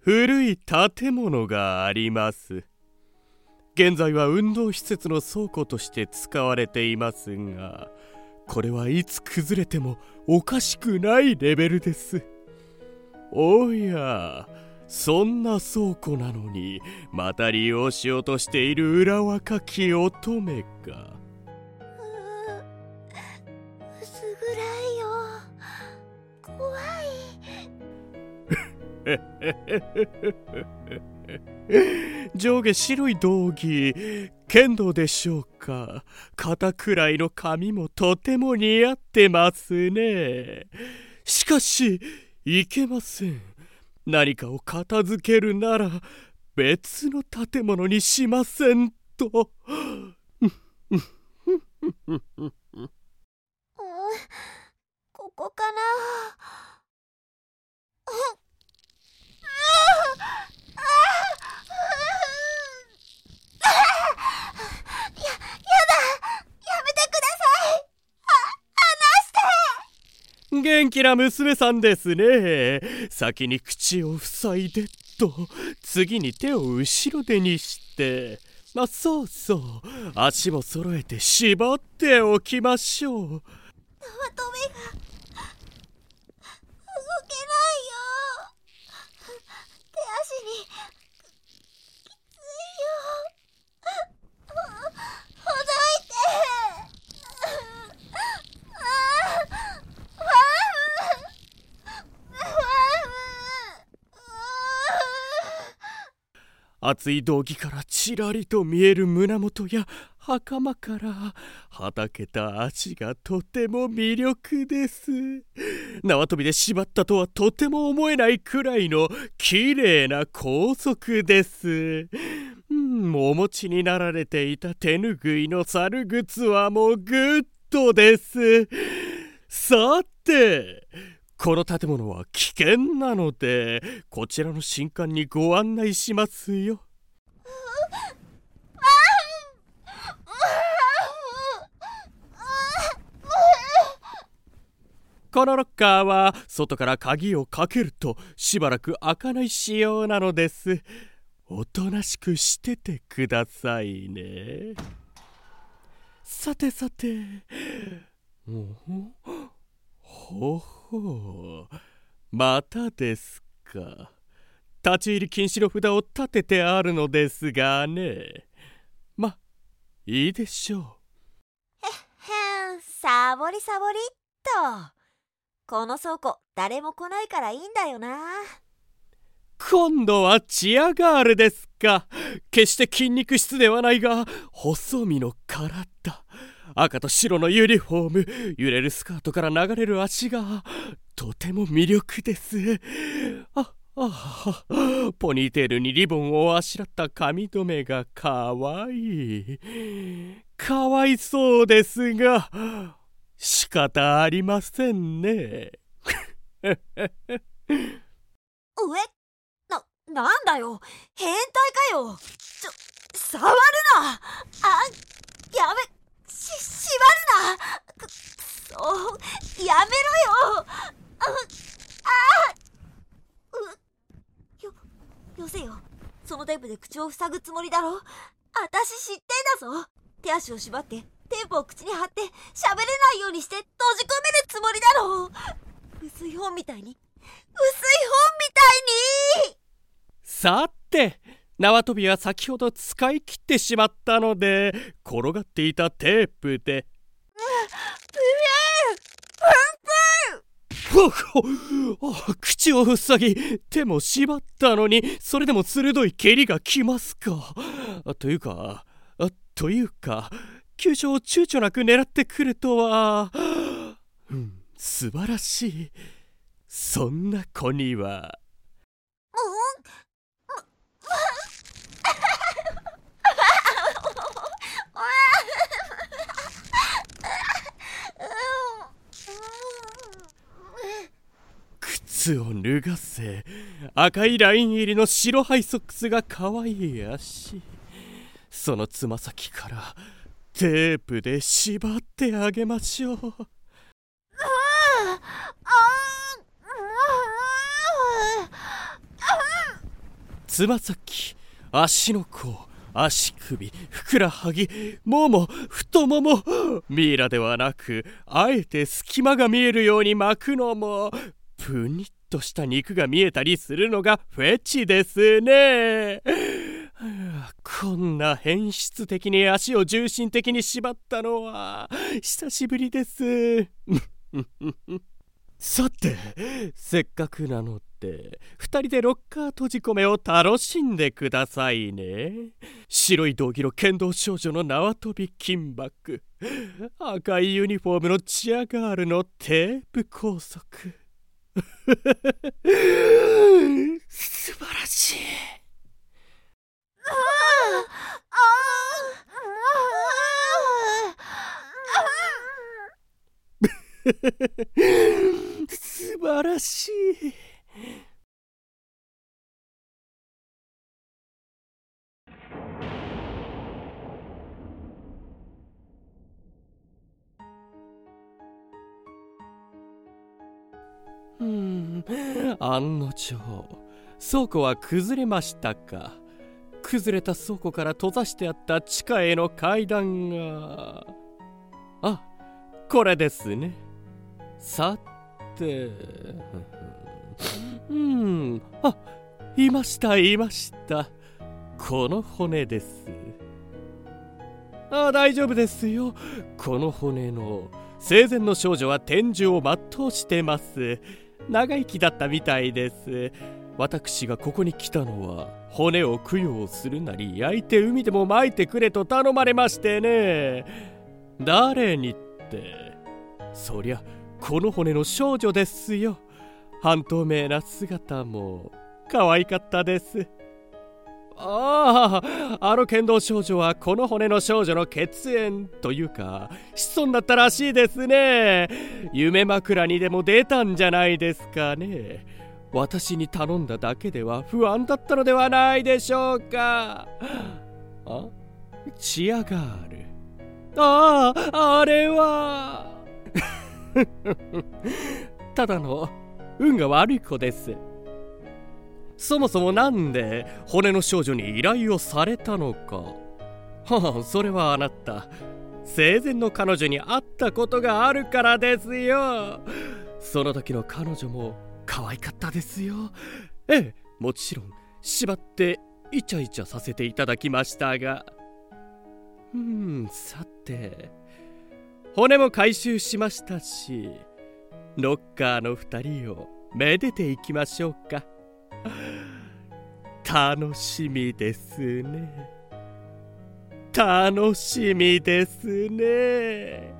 古い建物があります。現在は運動施設の倉庫として使われていますが、これはいつ崩れてもおかしくないレベルです。おや、そんな倉庫なのにまた利用しようとしている裏若き乙女か。 薄暗いよ。怖い。上下白い道着、剣道でしょうか。肩くらいの髪もとても似合ってますね。しかしいけません。何かを片付けるなら別の建物にしませんと。 ここかな。 元気な娘さんですね。先に口を塞いでと、次に手を後ろ手にして、そうそう、足も揃えて縛っておきましょう。 縄跳びが動けないよ。手足にきついよ。ほどいて。 厚い道着からちらりと見える胸元や袴からはだけた足がとても魅力です。縄跳びで縛ったとはとても思えないくらいの綺麗な高速です。お持ちになられていた手ぬぐいの猿靴はもうグッドです。さて、この建物は危険なので、こちらの新館にご案内しますよ。このロッカーは外から鍵をかけるとしばらく開かない仕様なのです。おとなしくしててくださいね。さてさて、ほほう、またですか。立ち入り禁止の札を立ててあるのですがね。いいでしょう。 サボりサボりっと。この倉庫誰も来ないからいいんだよな。 今度はチアガールですか。決して筋肉質ではないが細身の体、赤と白のユニフォーム、揺れるスカートから流れる足がとても魅力です。ポニーテールにリボンをあしらった髪留めがかわいい。かわいそうですが仕方ありませんね。 なんだよ、変態かよ。触るな。やめ、縛るな。くそ、やめろよ。よせよ。そのテープで口を塞ぐつもりだろ。あたし知ってんだぞ。手足を縛ってテープを口に貼って喋れないようにして閉じ込めるつもりだろう。薄い本みたいに。 さて、縄跳びは先ほど使い切ってしまったので、転がっていたテープで口を塞ぎ手も縛ったのに、それでも鋭い蹴りが来ますか。というか急所を躊躇なく狙ってくるとは、素晴らしい。そんな子には靴を脱がせ、赤いライン入りの白ハイソックスがかわいい足、そのつま先からテープで縛ってあげましょう。 つま先、足の甲、足首、ふくらはぎ、もも、太もも、ミイラではなくあえて隙間が見えるように巻くのも、プニッとした肉が見えたりするのがフェチですね。こんな変質的に足を重心的に縛ったのは久しぶりです。さて、せっかくなので2人でロッカー閉じ込めを楽しんでくださいね。白い道着の剣道少女の縄跳び金箔、赤いユニフォームのチアガールのテープ拘束。素晴らしい。素晴らしい。案の定、倉庫は崩れましたか。崩れた倉庫から閉ざしてあった地下への階段が、あ、これですね。さて、あ、いましたいました。この骨です。大丈夫ですよ。この骨の生前の少女は天寿を全うしてます。長生きだったみたいです。私がここに来たのは骨を供養するなり焼いて海でも撒いてくれと頼まれましてね。誰にって、そりゃこの骨の少女ですよ。半透明な姿も可愛かったです。あの剣道少女はこの骨の少女の血縁というか子孫だったらしいですね。夢枕にでも出たんじゃないですかね。私に頼んだだけでは不安だったのではないでしょうか。チアガール。あれはただの運が悪い子です。そもそもなんで骨の少女に依頼をされたのか。それはあなた生前の彼女に会ったことがあるからですよ。その時の彼女も可愛かったですよ。ええ、もちろん縛ってイチャイチャさせていただきましたが。さて、骨も回収しましたし、ロッカーの2人をめでていきましょうか。楽しみですね。楽しみですね。